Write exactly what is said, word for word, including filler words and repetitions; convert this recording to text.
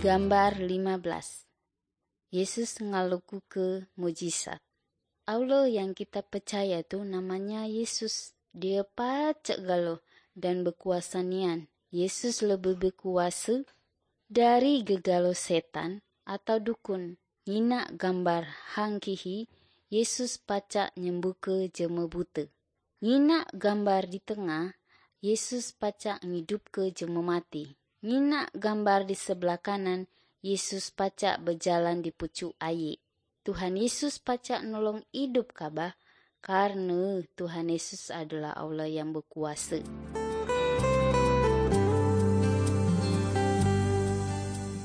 Gambar lima belas. Yesus ngaluku ke mujizat. Allah yang kita percaya tuh namanya Yesus. Dia pacak galo dan berkuasa nian. Yesus lebih berkuasa dari gegalo setan atau dukun. Ngina gambar hangkihi, Yesus pacak nyembuke jema buta. Ngina gambar di tengah, Yesus pacak ngidupke jema mati. Ngina gambar di sebelah kanan, Yesus pacak berjalan di pucuk air. Tuhan Yesus pacak nolong hidup kabah karena Tuhan Yesus adalah Allah yang berkuasa.